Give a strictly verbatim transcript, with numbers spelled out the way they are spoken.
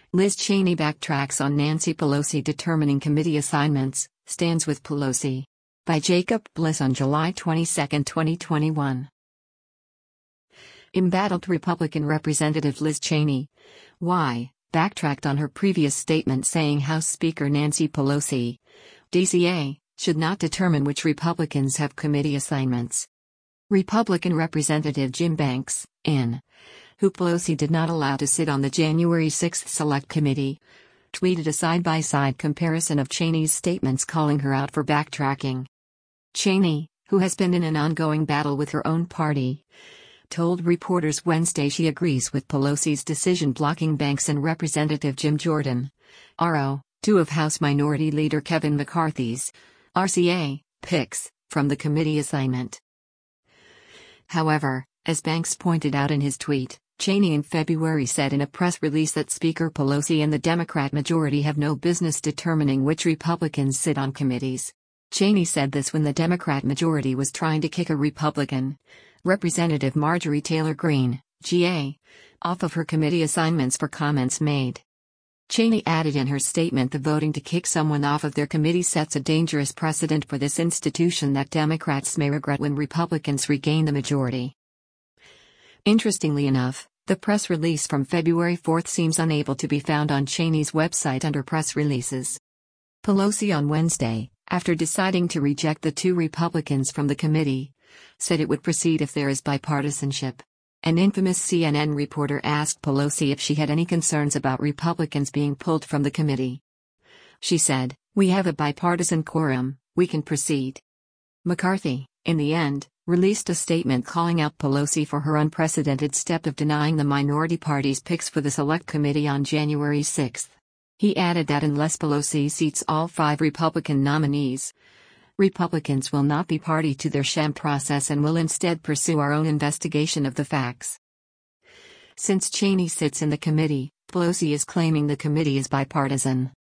Liz Cheney backtracks on Nancy Pelosi determining committee assignments, stands with Pelosi. By Jacob Bliss on July twenty-second, twenty twenty-one. Embattled Republican Representative Liz Cheney. Why? Backtracked on her previous statement saying House Speaker Nancy Pelosi, D C A, should not determine which Republicans have committee assignments. Republican Representative Jim Banks, in, who Pelosi did not allow to sit on the January sixth Select Committee, tweeted a side-by-side comparison of Cheney's statements calling her out for backtracking. Cheney, who has been in an ongoing battle with her own party, told reporters Wednesday she agrees with Pelosi's decision blocking Banks and Representative Jim Jordan, R O, two of House Minority Leader Kevin McCarthy's, R C A, picks, from the committee assignment. However, as Banks pointed out in his tweet, Cheney in February said in a press release that Speaker Pelosi and the Democrat majority have no business determining which Republicans sit on committees. Cheney said this when the Democrat majority was trying to kick a Republican, Representative Marjorie Taylor Greene, G A, off of her committee assignments for comments made. Cheney added in her statement the voting to kick someone off of their committee sets a dangerous precedent for this institution that Democrats may regret when Republicans regain the majority. Interestingly enough, the press release from February fourth seems unable to be found on Cheney's website under press releases. Pelosi on Wednesday, after deciding to reject the two Republicans from the committee, said it would proceed if there is bipartisanship. An infamous C N N reporter asked Pelosi if she had any concerns about Republicans being pulled from the committee. She said, "We have a bipartisan quorum, we can proceed." McCarthy, in the end, released a statement calling out Pelosi for her unprecedented step of denying the minority party's picks for the Select Committee on January sixth. He added that unless Pelosi seats all five Republican nominees, Republicans will not be party to their sham process and will instead pursue our own investigation of the facts. Since Cheney sits in the committee, Pelosi is claiming the committee is bipartisan.